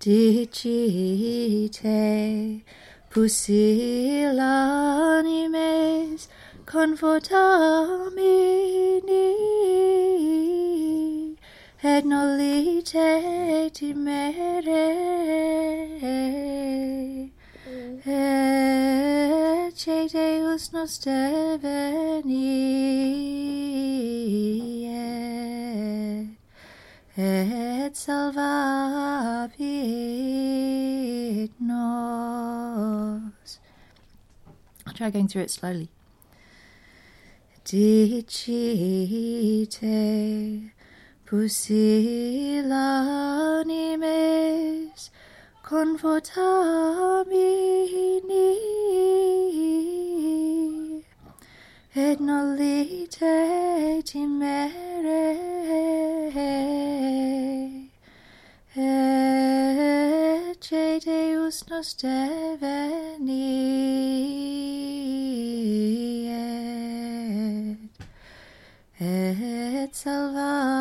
Dicite pusillanimes confortamini et nolite timere ecce Deus nos deveni et salvavit nos. I'll try going through it slowly. Dicite pusillanimes confortamini et nolite timere ecce Deus nos deveni et salvavit